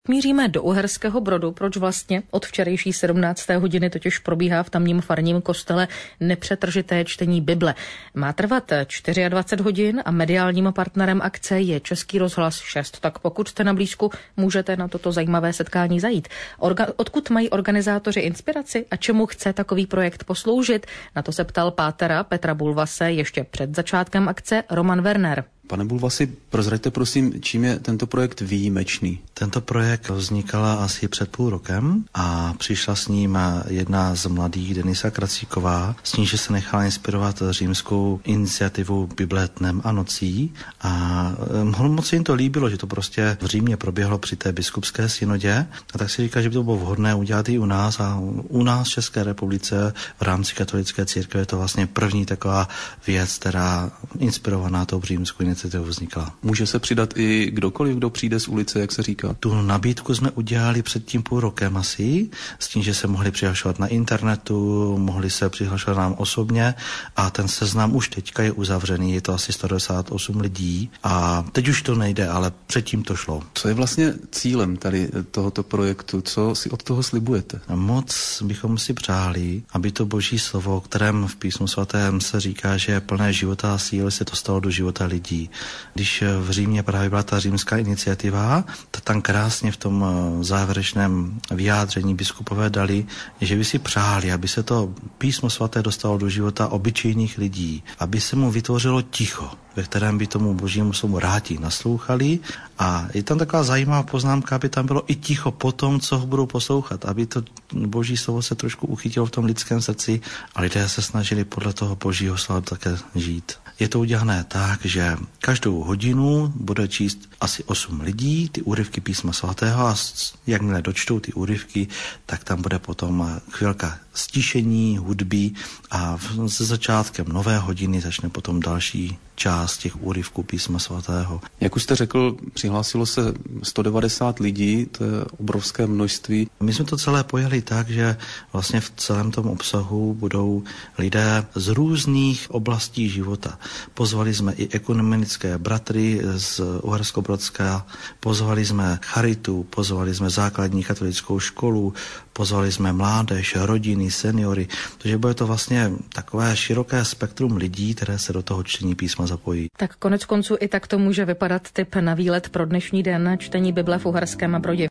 Míříme do Uherského Brodu, proč vlastně od včerejší 17. hodiny totiž probíhá v tamním farním kostele nepřetržité čtení Bible. Má trvat 24 hodin a mediálním partnerem akce je Český rozhlas 6, tak pokud jste na blízku, můžete na toto zajímavé setkání zajít. Odkud mají organizátoři inspiraci a čemu chce takový projekt posloužit? Na to se ptal pátera Petra Bulvase ještě před začátkem akce Roman Werner. Pane Bulvasi, prozraďte prosím, čím je tento projekt výjimečný? Tento projekt vznikala asi před půl rokem a přišla s ním jedna z mladých, Denisa Kracíková, s ní, že se nechala inspirovat římskou iniciativu Bible dnem a nocí a moc se jim to líbilo, že to prostě v Římě proběhlo při té biskupské synodě a tak si říká, že by to bylo vhodné udělat i u nás a u nás v České republice v rámci katolické církve je to vlastně první taková věc, která inspirovaná tou římskou iniciativou vznikla. Může se přidat i kdokoliv, kdo přijde z ulice, jak se říká? Tu nabídku jsme udělali před tím půl rokem asi, s tím, že se mohli přihlašovat na internetu, mohli se přihlašovat nám osobně a ten seznam už teďka je uzavřený, je to asi 198 lidí a teď už to nejde, ale předtím to šlo. Co je vlastně cílem tady tohoto projektu? Co si od toho slibujete? Moc bychom si přáli, aby to Boží slovo, o kterém v Písmu svatém se říká, že je plné života a síly, se dostalo do života lidí. Když v Římě právě byla ta římská iniciativa, tak tam krásně v tom závěrečném vyjádření biskupové dali, že by si přáli, aby se to Písmo svaté dostalo do života obyčejných lidí, aby se mu vytvořilo ticho, ve kterém by tomu Božímu slovu rádi naslouchali a je tam taková zajímavá poznámka, aby tam bylo i ticho po tom, co ho budou poslouchat, aby to Boží slovo se trošku uchytilo v tom lidském srdci a lidé se snažili podle toho Božího slova také žít. Je to udělané tak, že každou hodinu bude číst asi 8 lidí ty úryvky Písma svatého a jakmile dočtou ty úryvky, tak tam bude potom chvilka stišení, hudby a se začátkem nové hodiny začne potom další část těch úryvků Písma svatého. Jak už jste řekl, přihlásilo se 190 lidí, to je obrovské množství. My jsme to celé pojali tak, že vlastně v celém tom obsahu budou lidé z různých oblastí života. Pozvali jsme i ekumenické bratry z Uherskobrodska, pozvali jsme charitu, pozvali jsme základní katolickou školu, pozvali jsme mládež, rodiny, seniory, takže bude to vlastně takové široké spektrum lidí, které se do toho čtení písma zapojí. Tak konec konců i tak to může vypadat tip na výlet pro dnešní den čtení Bible v Uherském Brodě.